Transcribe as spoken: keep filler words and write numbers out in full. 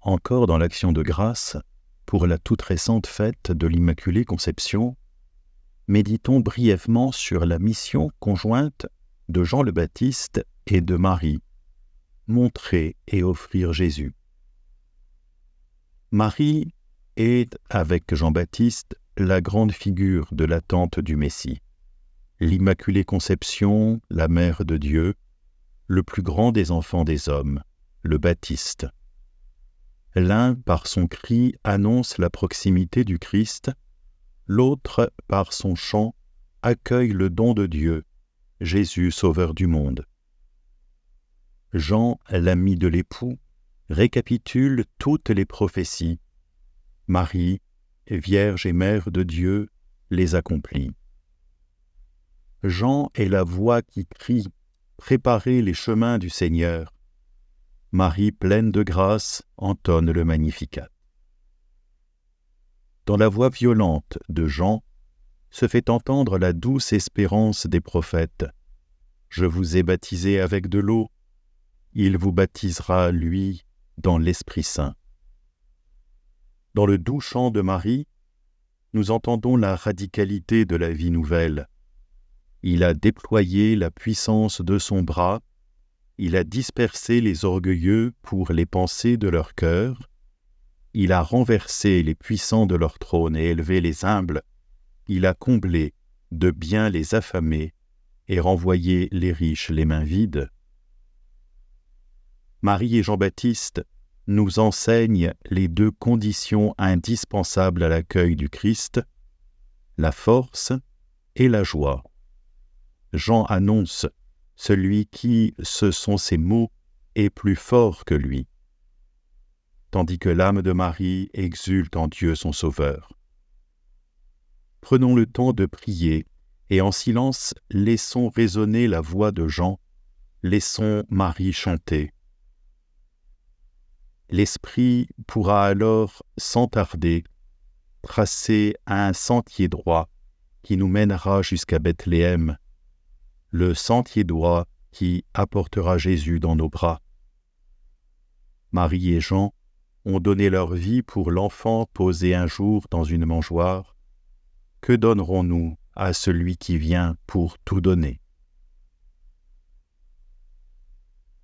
Encore dans l'action de grâce, pour la toute récente fête de l'Immaculée Conception, méditons brièvement sur la mission conjointe de Jean le Baptiste et de Marie, montrer et offrir Jésus. Marie est, avec Jean-Baptiste, la grande figure de l'attente du Messie. L'Immaculée Conception, la Mère de Dieu, le plus grand des enfants des hommes, le Baptiste. L'un, par son cri, annonce la proximité du Christ, l'autre, par son chant, accueille le don de Dieu, Jésus, Sauveur du monde. Jean, l'ami de l'époux, récapitule toutes les prophéties. Marie, Vierge et Mère de Dieu, les accomplit. Jean est la voix qui crie « Préparez les chemins du Seigneur ». Marie, pleine de grâce, entonne le Magnificat. Dans la voix violente de Jean, se fait entendre la douce espérance des prophètes. « Je vous ai baptisé avec de l'eau, il vous baptisera, lui, dans l'Esprit Saint. » Dans le doux chant de Marie, nous entendons la radicalité de la vie nouvelle. Il a déployé la puissance de son bras, il a dispersé les orgueilleux pour les pensées de leur cœur, il a renversé les puissants de leur trône et élevé les humbles, il a comblé de biens les affamés et renvoyé les riches les mains vides. Marie et Jean-Baptiste nous enseignent les deux conditions indispensables à l'accueil du Christ, la force et la joie. Jean annonce « Celui qui, ce sont ses mots, est plus fort que lui », tandis que l'âme de Marie exulte en Dieu son Sauveur. Prenons le temps de prier et en silence laissons résonner la voix de Jean, laissons Marie chanter. L'Esprit pourra alors, sans tarder, tracer un sentier droit qui nous mènera jusqu'à Bethléem, le sentier droit qui apportera Jésus dans nos bras. Marie et Jean ont donné leur vie pour l'enfant posé un jour dans une mangeoire. Que donnerons-nous à celui qui vient pour tout donner ?